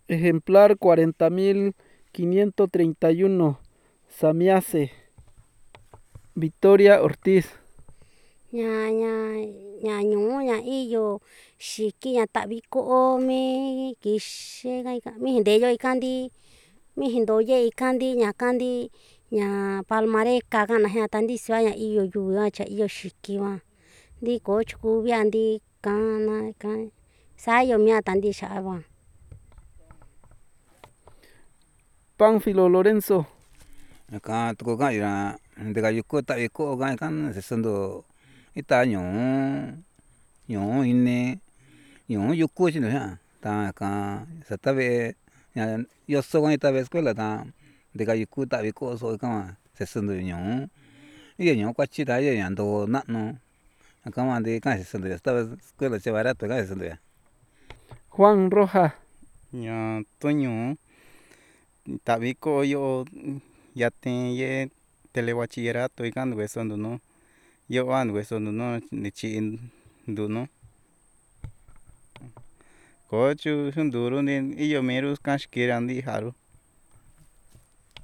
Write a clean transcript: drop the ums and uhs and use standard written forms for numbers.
Ejemplar 40.531, Samiase. Victoria Ortiz. ña ñuu ña iyo xiki ña ta'vi ko'o mi kixe mi jindeyo ikandi mi jindoye ikandi ñakandi ña palmareca ka'an na jia ta ntisua ña iyo yuva cha iyo xiki va ndi koo chikuvia ndi kana saa iyo mia ta ntii xa'a va. Pánfilo Lorenzo. Ika tuku ka'an yu ra ndika yuku ta'vi ko'o ka ika sesuntu ita ñuu ini ñuu yuku katyi ntiu jiaa ta ika sata ve'e ña yoso ka ita ve'e escuela ta ntika yuku ta'vi ko'o so ika va sesuntu ñuu iyo ñuu kuatyi ta iyo ña ntoo na'nu ika va nti ika sesuntu'ya sata ve'e escuela tyi barato ika sesuntu'ya. Juan Roja. ña tu'ñuu ta'vi ko'o yo'o yatin ye'e telebachillerato ika ntukuesontu nu yo'oa ntukuesontu nu ni tyi'intu nu koo tyu junturu nti iyo miiru ka'an xiki ra nti'ja ru.